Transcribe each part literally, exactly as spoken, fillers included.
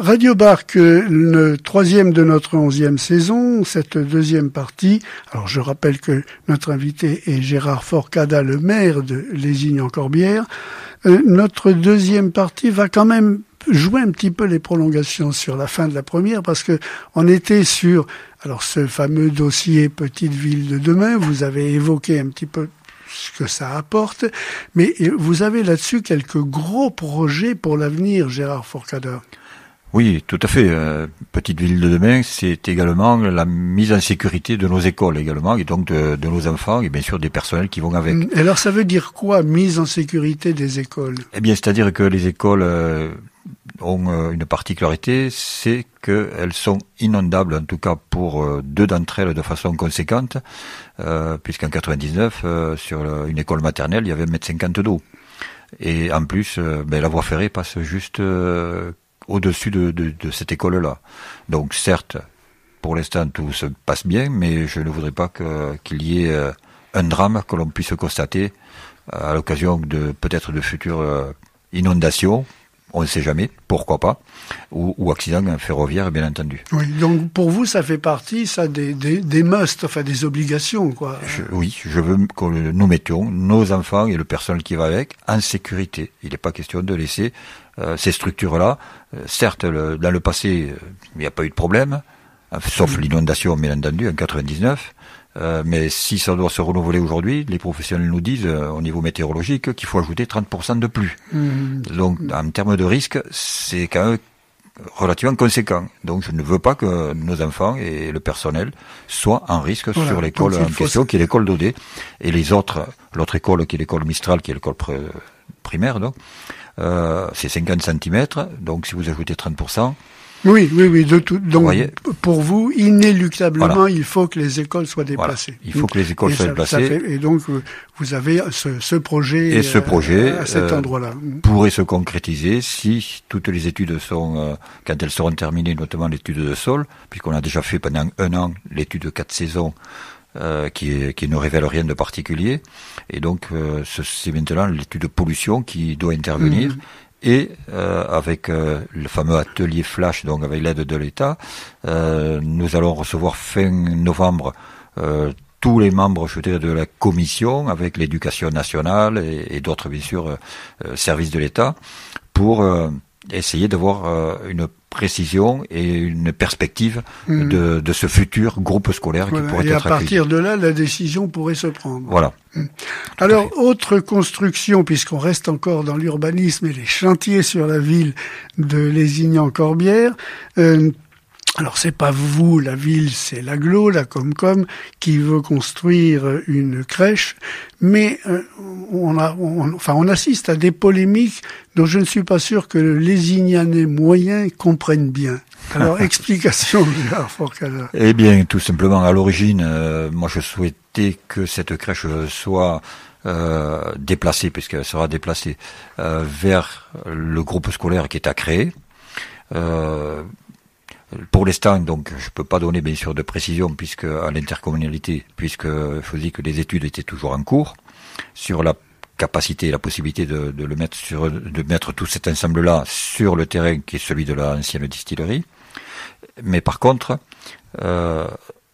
Radio Barque, le troisième de notre onzième saison, cette deuxième partie. Alors je rappelle que notre invité est Gérard Forcada, le maire de Lézignan-Corbière. Euh, notre deuxième partie va quand même jouer un petit peu les prolongations sur la fin de la première, parce que on était sur alors ce fameux dossier Petite Ville de demain. Vous avez évoqué un petit peu ce que ça apporte, mais vous avez là-dessus quelques gros projets pour l'avenir, Gérard Forcada. Oui, tout à fait. Euh, Petite Ville de demain, c'est également la mise en sécurité de nos écoles également, et donc de, de nos enfants, et bien sûr des personnels qui vont avec. Et alors ça veut dire quoi, mise en sécurité des écoles? Eh bien, c'est-à-dire que les écoles euh, ont euh, une particularité, c'est qu'elles sont inondables, en tout cas pour euh, deux d'entre elles de façon conséquente, euh, puisqu'en quatre-vingt-dix-neuf, euh, sur le, une école maternelle, il y avait un mètre cinquante d'eau. Et en plus, euh, ben, la voie ferrée passe juste euh, au-dessus de, de, de cette école-là. Donc certes, pour l'instant, tout se passe bien, mais je ne voudrais pas que, qu'il y ait euh, un drame que l'on puisse constater à l'occasion de peut-être de futures euh, inondations. On ne sait jamais, pourquoi pas, ou, ou accident ferroviaire, bien entendu. Oui, donc pour vous, ça fait partie, ça, des, des, des musts, enfin des obligations, quoi. Je, oui, je veux que nous mettions nos enfants et le personnel qui va avec en sécurité. Il n'est pas question de laisser euh, ces structures-là. Euh, certes, le, dans le passé, euh, il n'y a pas eu de problème, euh, sauf mmh. l'inondation, bien entendu, en quatre-vingt-dix-neuf. Euh, mais si ça doit se renouveler aujourd'hui, les professionnels nous disent, euh, au niveau météorologique, qu'il faut ajouter trente pour cent de plus. Mmh. Donc, en termes de risque, c'est quand même relativement conséquent. Donc, je ne veux pas que nos enfants et le personnel soient en risque voilà. sur l'école en question, qui est l'école d'Odé. Et les autres, l'autre école qui est l'école Mistral, qui est l'école pr- primaire, donc, euh, c'est cinquante centimètres. Donc, si vous ajoutez trente pour cent, Oui, oui, oui. De tout, donc, vous pour vous, inéluctablement, voilà. il faut que les écoles soient déplacées. Voilà. Il faut que les écoles et soient ça, déplacées. Ça fait, et donc, vous avez ce, ce projet, et ce projet à, à cet euh, endroit-là. pourrait se concrétiser si toutes les études sont, euh, quand elles seront terminées, notamment l'étude de sol, puisqu'on a déjà fait pendant un an l'étude de quatre saisons, euh, qui, est, qui ne révèle rien de particulier. Et donc, euh, c'est maintenant l'étude de pollution qui doit intervenir. Mmh. Et euh, avec euh, le fameux atelier flash, donc avec l'aide de l'État, euh, nous allons recevoir fin novembre euh, tous les membres, je dirais, de la commission, avec l'éducation nationale et, et d'autres, bien sûr, euh, services de l'État, pour euh, essayer d'avoir euh, une précision et une perspective mmh. de, de ce futur groupe scolaire voilà. qui pourrait et être à partir accueilli. de là, la décision pourrait se prendre. Voilà. Mmh. Alors, autre construction, puisqu'on reste encore dans l'urbanisme et les chantiers sur la ville de Lézignan-Corbière, euh, alors c'est pas vous, la ville, c'est l'Aglo, la Comcom, qui veut construire une crèche, mais euh, on, a, on, enfin, on assiste à des polémiques dont je ne suis pas sûr que les Lézignanais moyens comprennent bien. Alors, explication, Gérard Forcada. Eh bien, tout simplement, à l'origine, euh, moi je souhaitais que cette crèche soit euh, déplacée, puisqu'elle sera déplacée, euh, vers le groupe scolaire qui est à créer. Euh, Pour l'instant, donc, je peux pas donner bien sûr de précision puisque à l'intercommunalité, puisque je vous dis que les études étaient toujours en cours sur la capacité et la possibilité de, de le mettre sur, de mettre tout cet ensemble-là sur le terrain qui est celui de l'ancienne distillerie. Mais par contre, euh,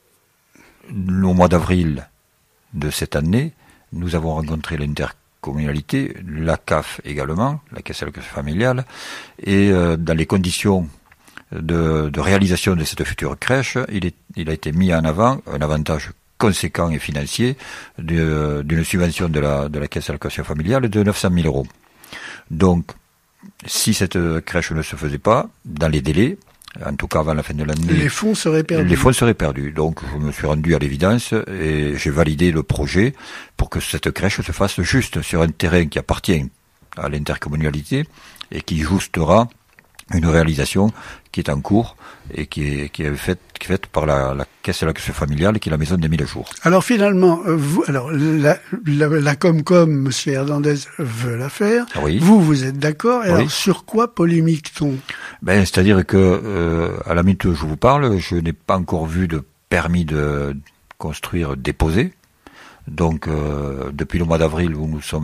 au mois d'avril de cette année, nous avons rencontré l'intercommunalité, la C A F également, la Caisse d'allocation familiale, et euh, dans les conditions De, de réalisation de cette future crèche, il, est, il a été mis en avant un avantage conséquent et financier de, d'une subvention de la, de la Caisse d'allocation familiale de neuf cent mille euros. Donc, si cette crèche ne se faisait pas, dans les délais, en tout cas avant la fin de l'année, les fonds seraient perdus. Les fonds seraient perdus. Donc, je me suis rendu à l'évidence et j'ai validé le projet pour que cette crèche se fasse juste sur un terrain qui appartient à l'intercommunalité et qui justera une réalisation qui est en cours et qui est, qui est faite, qui est faite par la, la Caisse de l'allocation familiale, qui est la maison des mille jours. Alors finalement, vous, alors la, la, la Comcom, Monsieur Hernandez veut la faire. Oui. Vous, vous êtes d'accord. Oui. Alors sur quoi polémique-t-on? Ben, c'est-à-dire que euh, à la minute où je vous parle, je n'ai pas encore vu de permis de construire déposé. Donc, euh, depuis le mois d'avril où nous sommes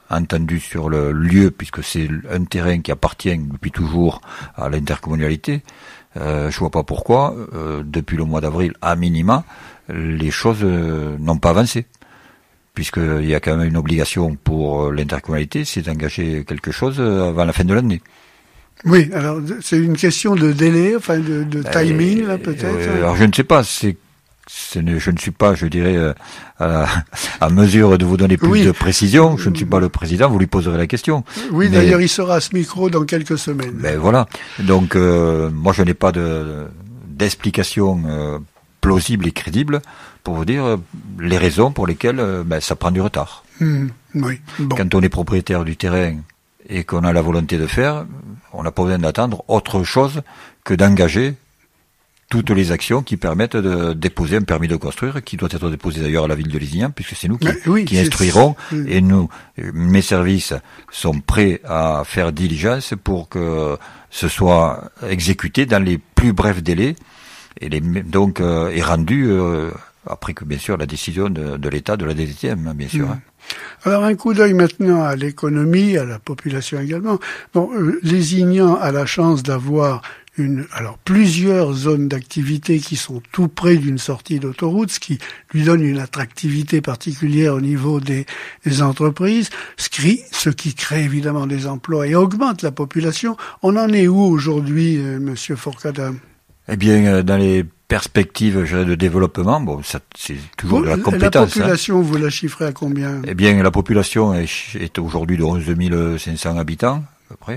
entendu sur le lieu, puisque c'est un terrain qui appartient depuis toujours à l'intercommunalité. Euh, je vois pas pourquoi, euh, depuis le mois d'avril, à minima, les choses euh, n'ont pas avancé. Puisqu'il y a quand même une obligation pour l'intercommunalité, c'est d'engager quelque chose avant la fin de l'année. Oui, alors c'est une question de délai, enfin de, de timing, euh, là peut-être. Euh, alors je ne sais pas, c'est Ce ne, je ne suis pas, je dirais, euh, à, à mesure de vous donner plus oui. de précision. Je ne suis pas le président, vous lui poserez la question. Oui, mais, d'ailleurs, il sera à ce micro dans quelques semaines. Ben voilà. Donc, euh, moi, je n'ai pas de d'explication euh, plausible et crédible pour vous dire euh, les raisons pour lesquelles euh, ben, ça prend du retard. Mmh, oui. Bon. Quand on est propriétaire du terrain et qu'on a la volonté de faire, on n'a pas besoin d'attendre autre chose que d'engager toutes les actions qui permettent de déposer un permis de construire, qui doit être déposé d'ailleurs à la ville de Lézignan, puisque c'est nous qui, oui, qui instruirons, et nous, mes services sont prêts à faire diligence pour que ce soit exécuté dans les plus brefs délais, et les, donc euh, est rendu euh, après que bien sûr la décision de, de l'État, de la D D T M, bien sûr. Mmh. Alors un coup d'œil maintenant à l'économie, à la population également. Bon, euh, Lézignan a la chance d'avoir Une, alors plusieurs zones d'activité qui sont tout près d'une sortie d'autoroute, ce qui lui donne une attractivité particulière au niveau des, des entreprises, ce qui, ce qui crée évidemment des emplois et augmente la population. On en est où aujourd'hui, euh, Monsieur Forcada? Eh bien, dans les perspectives, je dirais, de développement, bon, ça, c'est toujours vous, de la compétence. La population, hein. Vous la chiffrez à combien? Eh bien, la population est, est aujourd'hui de onze mille cinq cents habitants, à peu près.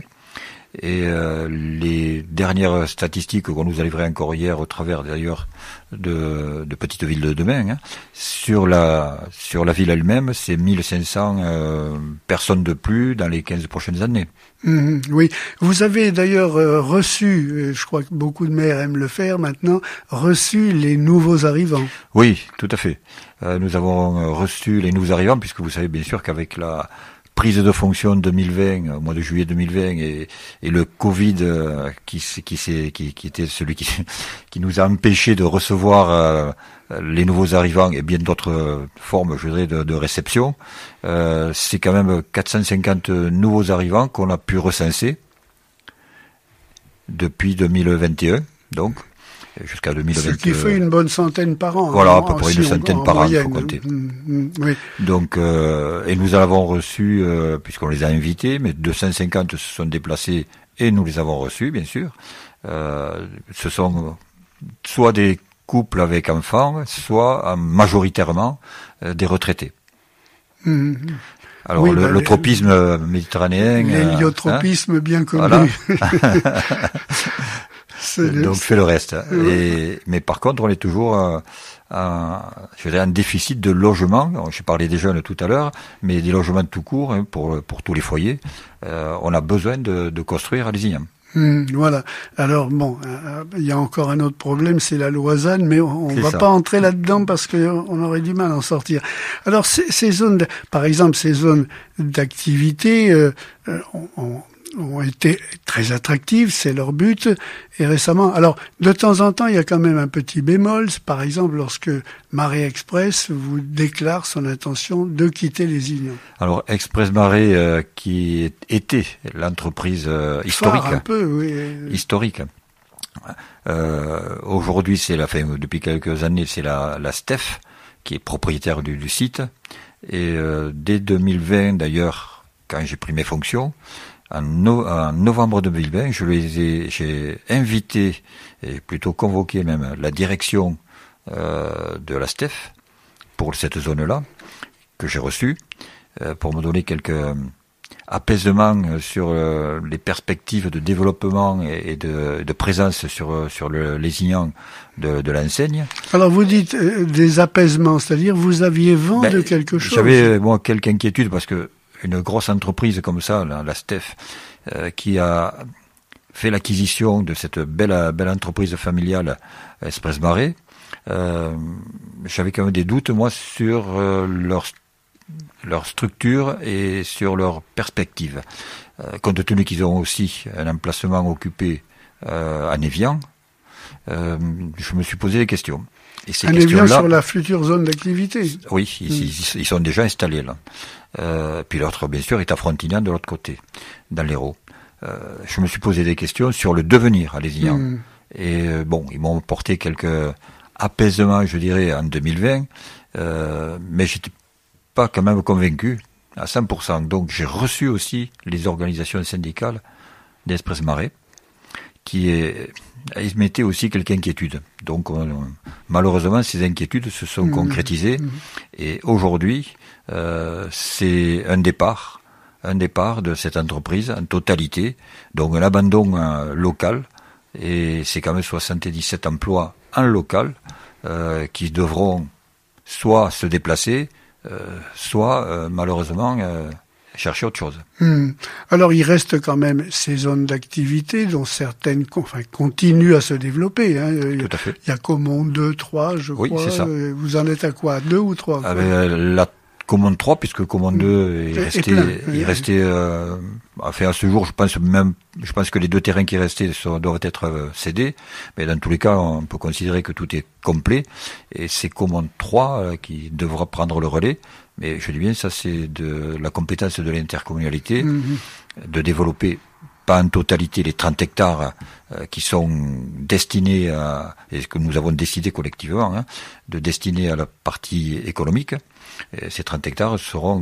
Et euh, les dernières statistiques qu'on nous a livrées encore hier, au travers d'ailleurs de, de Petite Ville de demain, hein, sur la sur la ville elle-même, c'est mille cinq cents euh, personnes de plus dans les quinze prochaines années. Mmh, oui, vous avez d'ailleurs euh, reçu, je crois que beaucoup de maires aiment le faire maintenant, reçu les nouveaux arrivants. Oui, tout à fait. Euh, nous avons reçu les nouveaux arrivants, puisque vous savez bien sûr qu'avec la prise de fonction deux mille vingt, au mois de juillet deux mille vingt, et, et le Covid euh, qui, qui, qui, qui était celui qui, qui nous a empêché de recevoir euh, les nouveaux arrivants et bien d'autres euh, formes, je dirais, de, de réception, euh, c'est quand même quatre cent cinquante nouveaux arrivants qu'on a pu recenser depuis deux mille vingt et un, donc jusqu'à deux mille vingt. Ce qui fait une bonne centaine par an. Voilà, à peu près une centaine par an, il faut compter. Mmh, mmh, oui. Donc, euh, et nous avons reçu, euh, puisqu'on les a invités, mais deux cent cinquante se sont déplacés et nous les avons reçus, bien sûr. Euh, ce sont soit des couples avec enfants, soit euh, majoritairement euh, des retraités. Mmh. Alors, oui, le, bah, le tropisme euh, méditerranéen... L'héliotropisme, hein, bien connu. Voilà. Donc fait le reste. Et, mais par contre, on est toujours euh, un, je dirais un déficit de logement. J'ai parlé des jeunes tout à l'heure, mais des logements tout court, hein, pour pour tous les foyers. Euh, on a besoin de, de construire à Lézignan. Mmh, voilà. Alors bon, il euh, y a encore un autre problème, c'est la loisane, mais on ne va ça. pas entrer là-dedans parce qu'on aurait du mal à en sortir. Alors ces, ces zones, de, par exemple, ces zones d'activité, euh, on, on ont été très attractives, c'est leur but, et récemment, alors de temps en temps il y a quand même un petit bémol, par exemple lorsque Marée Express vous déclare son intention de quitter Lézignan. Alors Express Marée euh, qui était l'entreprise euh, historique, Phare un peu, oui. historique. Euh, aujourd'hui c'est la fin, depuis quelques années c'est la, la Steph qui est propriétaire du, du site, et euh, dès deux mille vingt d'ailleurs, quand j'ai pris mes fonctions, En, no, en novembre deux mille vingt, je les ai, j'ai invité, et plutôt convoqué même, la direction euh, de la Steph pour cette zone-là, que j'ai reçue, euh, pour me donner quelques apaisements sur euh, les perspectives de développement et, et de, de présence sur, sur le Lézignan de, de l'enseigne. Alors vous dites euh, des apaisements, c'est-à-dire vous aviez vent ben, de quelque chose? J'avais, moi, quelques inquiétudes parce que une grosse entreprise comme ça, la, la Steph, euh, qui a fait l'acquisition de cette belle, belle entreprise familiale Express Marée, euh, j'avais quand même des doutes, moi, sur euh, leur, leur structure et sur leur perspective. Euh, compte tenu qu'ils ont aussi un emplacement occupé euh, à Névian, euh, je me suis posé des questions. Et ces un questions-là, évian sur la future zone d'activité. Oui, ils, mmh. ils, ils sont déjà installés là. Euh, puis l'autre, bien sûr, est à Frontignan de l'autre côté, dans l'Hérault. Euh, je me suis posé des questions sur le devenir alésian. Mmh. Et euh, bon, ils m'ont apporté quelques apaisements, je dirais, en deux mille vingt, euh, mais j'étais pas quand même convaincu à cent pour cent. Donc j'ai reçu aussi les organisations syndicales d'Express Marais, qui est, émettaient aussi quelques inquiétudes. Donc on, malheureusement, ces inquiétudes se sont mmh. concrétisées. Mmh. Et aujourd'hui, euh, c'est un départ, un départ de cette entreprise en totalité. Donc un abandon euh, local. Et c'est quand même soixante-dix-sept emplois en local euh, qui devront soit se déplacer, euh, soit euh, malheureusement euh, chercher autre chose. Mmh. Alors il reste quand même ces zones d'activité dont certaines enfin, continuent à se développer. Hein. Tout à fait. Il y a Commonde deux, trois, je oui, crois. C'est ça. Vous en êtes à quoi? Deux ou trois? Ah ben, la Commonde trois, puisque Commonde deux est resté, est resté, euh, enfin à ce jour, je pense même, je pense que les deux terrains qui restaient sont, doivent être euh, cédés, mais dans tous les cas, on peut considérer que tout est complet, et c'est Commonde trois euh, qui devra prendre le relais, mais je dis bien, ça c'est de la compétence de l'intercommunalité, mm-hmm. de développer pas en totalité les trente hectares euh, qui sont destinés à, et ce que nous avons décidé collectivement, hein, de destiner à la partie économique. Et ces trente hectares seront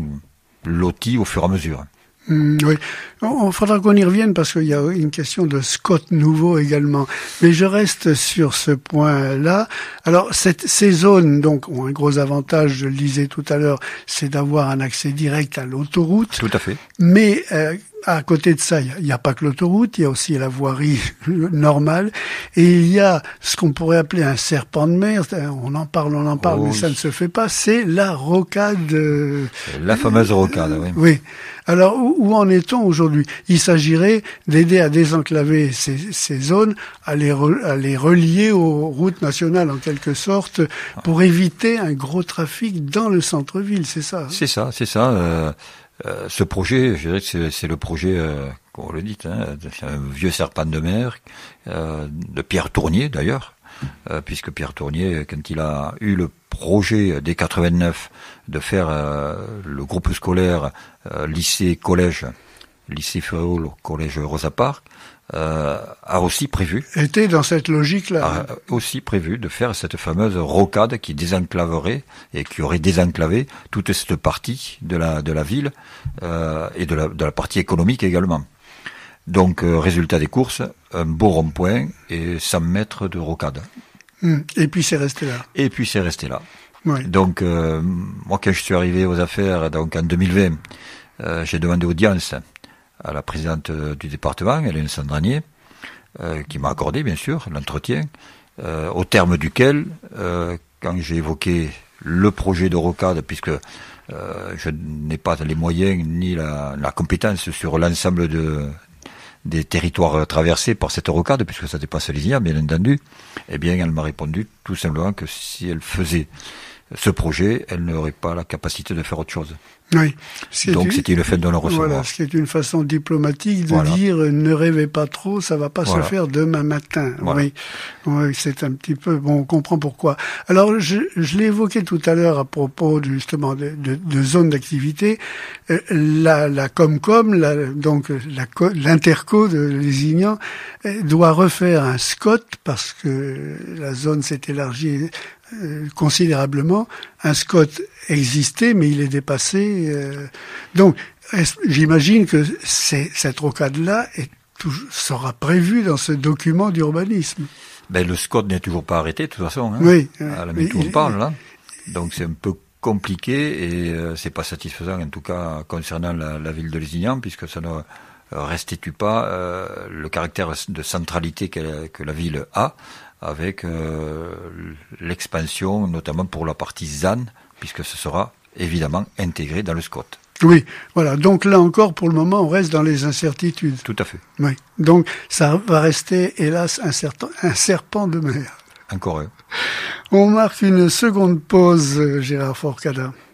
lotis au fur et à mesure. Mmh, oui, il faudra qu'on y revienne parce qu'il y a une question de Scott nouveau également. Mais je reste sur ce point-là. Alors, cette, ces zones donc ont un gros avantage, je le disais tout à l'heure, c'est d'avoir un accès direct à l'autoroute. Tout à fait. Mais euh, à côté de ça, il n'y a, a pas que l'autoroute, il y a aussi la voirie normale. Et il y a ce qu'on pourrait appeler un serpent de mer. On en parle, on en parle, oh, mais ça ne se fait pas. C'est la rocade. Euh, la fameuse rocade, oui. Oui. Alors, où, où en est-on aujourd'hui? Il s'agirait d'aider à désenclaver ces, ces zones, à les, re, à les relier aux routes nationales en quelque sorte, pour éviter un gros trafic dans le centre-ville, c'est ça? C'est ça, c'est ça. Euh, euh, ce projet, je dirais que c'est, c'est le projet, euh, comme on le dit, hein, c'est un vieux serpent de mer, euh, de Pierre Tournier d'ailleurs. Euh, puisque Pierre Tournier, quand il a eu le projet dès quatre-vingt-neuf de faire euh, le groupe scolaire euh, lycée-collège, lycée Féréol, collège Rosa Parks, euh, a aussi prévu... Était dans cette logique-là. A aussi prévu de faire cette fameuse rocade qui désenclaverait et qui aurait désenclavé toute cette partie de la, de la ville euh, et de la, de la partie économique également. Donc, euh, résultat des courses, un beau rond-point et cent mètres de rocade. Mmh. Et puis c'est resté là. Et puis c'est resté là. Oui. Donc, euh, moi, quand je suis arrivé aux affaires, donc en deux mille vingt, euh, j'ai demandé audience à la présidente du département, Hélène Sandranier, euh, qui m'a accordé, bien sûr, l'entretien, euh, au terme duquel, euh, quand j'ai évoqué le projet de rocade, puisque euh, je n'ai pas les moyens ni la, la compétence sur l'ensemble de des territoires traversés par cette rocade, puisque ça dépasse les Iens, bien entendu, eh bien, elle m'a répondu tout simplement que si elle faisait ce projet, elle n'aurait pas la capacité de faire autre chose. Oui. Donc, c'était le fait de le recevoir. Voilà, ce qui est une façon diplomatique de voilà. dire ne rêvez pas trop, ça va pas voilà. se faire demain matin. Voilà. Oui, oui, c'est un petit peu bon. On comprend pourquoi. Alors, je, je l'ai évoqué tout à l'heure à propos de, justement de, de, de zones d'activité. Euh, la, la Comcom, la, donc la, l'interco de Lézignan, doit refaire un SCOT parce que la zone s'est élargie Euh, considérablement. Un SCOT existait, mais il est dépassé. Euh, donc, j'imagine que c'est, cette rocade-là est toujours, sera prévue dans ce document d'urbanisme. Ben, le SCOT n'est toujours pas arrêté, de toute façon. Hein, oui. À la minute où on parle, là. Donc, c'est un peu compliqué et euh, c'est pas satisfaisant, en tout cas, concernant la, la ville de Lézignan, puisque ça ne restitue pas euh, le caractère de centralité que, que la ville a, avec euh, l'expansion, notamment pour la partie Z A N, puisque ce sera évidemment intégré dans le SCOT. Oui, voilà. Donc là encore, pour le moment, on reste dans les incertitudes. Tout à fait. Oui. Donc ça va rester, hélas, un, certain, un serpent de mer. Encore un. On marque une seconde pause, Gérard Forcada.